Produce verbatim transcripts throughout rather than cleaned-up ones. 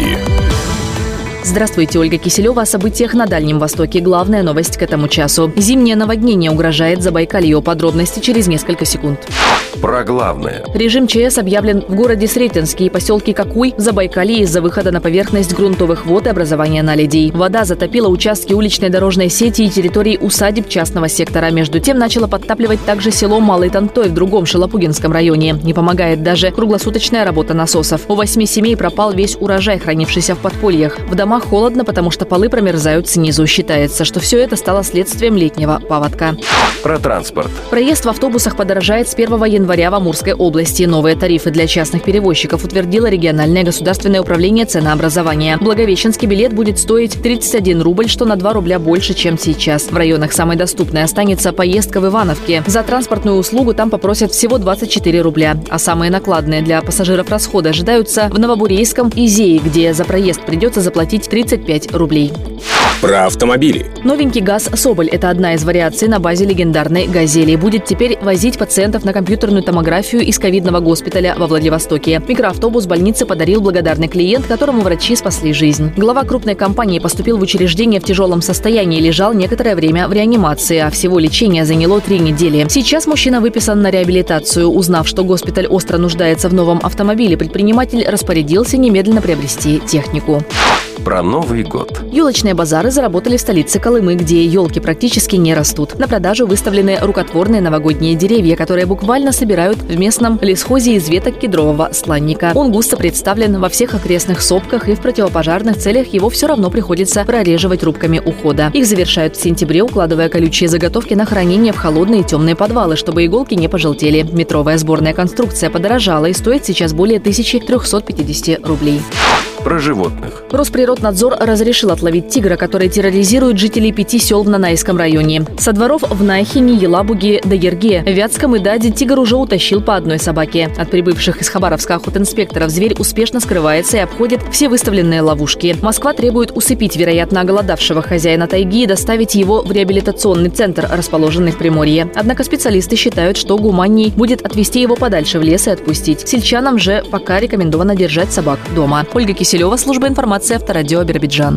Новости. Здравствуйте, Ольга Киселева о событиях на Дальнем Востоке. Главная новость к этому часу. Зимнее наводнение угрожает Забайкалью. Подробности через несколько секунд. Про главное. Режим ЧС объявлен в городе Сретенске и поселке Какуй в Забайкалье из-за выхода на поверхность грунтовых вод и образования наледей. Вода затопила участки уличной дорожной сети и территории усадеб частного сектора. Между тем начала подтапливать также село Малый Тантой в другом Шелопугинском районе. Не помогает даже круглосуточная работа насосов. У восьми семей пропал весь урожай, хранившийся в подпольях. В домах холодно, потому что полы промерзают снизу. Считается, что все это стало следствием летнего паводка. Про транспорт. Проезд в автобусах подорожает с первого января в Амурской области. Новые тарифы для частных перевозчиков утвердило региональное государственное управление ценообразования. Благовещенский билет будет стоить тридцать один рубль, что на два рубля больше, чем сейчас. В районах самой доступной останется поездка в Ивановке. За транспортную услугу там попросят всего двадцать четыре рубля. А самые накладные для пассажиров расходы ожидаются в Новобурейском и Зее, где за проезд придется заплатить тридцать пять рублей. Про автомобили. Новенький ГАЗ «Соболь» – это одна из вариаций на базе легендарной «Газели». Будет теперь возить пациентов на компьютерную томографию из ковидного госпиталя во Владивостоке. Микроавтобус больницы подарил благодарный клиент, которому врачи спасли жизнь. Глава крупной компании поступил в учреждение в тяжелом состоянии и лежал некоторое время в реанимации, а всего лечение заняло три недели. Сейчас мужчина выписан на реабилитацию. Узнав, что госпиталь остро нуждается в новом автомобиле, предприниматель распорядился немедленно приобрести технику. Про Новый год. Елочные базары заработали в столице Колымы, где елки практически не растут. На продажу выставлены рукотворные новогодние деревья, которые буквально собирают в местном лесхозе из веток кедрового сланника. Он густо представлен во всех окрестных сопках, и в противопожарных целях его все равно приходится прореживать рубками ухода. Их завершают в сентябре, укладывая колючие заготовки на хранение в холодные и темные подвалы, чтобы иголки не пожелтели. Метровая сборная конструкция подорожала и стоит сейчас более тысячи трехсот пятидесяти рублей. Про животных. Росприроднадзор разрешил отловить тигра, который терроризирует жителей пяти сел в Нанайском районе. Со дворов в Найхине, Елабуге, Дагерге, Вятском и Даде тигр уже утащил по одной собаке. От прибывших из Хабаровска охотинспекторов зверь успешно скрывается и обходит все выставленные ловушки. Москва требует усыпить, вероятно, оголодавшего хозяина тайги и доставить его в реабилитационный центр, расположенный в Приморье. Однако специалисты считают, что гуманней будет отвезти его подальше в лес и отпустить. Сельчанам же пока рекомендовано держать собак дома. Ольга Киселева, служба информации Авторадио Биробиджан.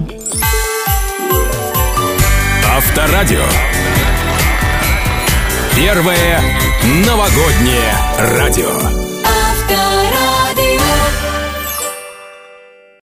Авторадио. Первое новогоднее радио.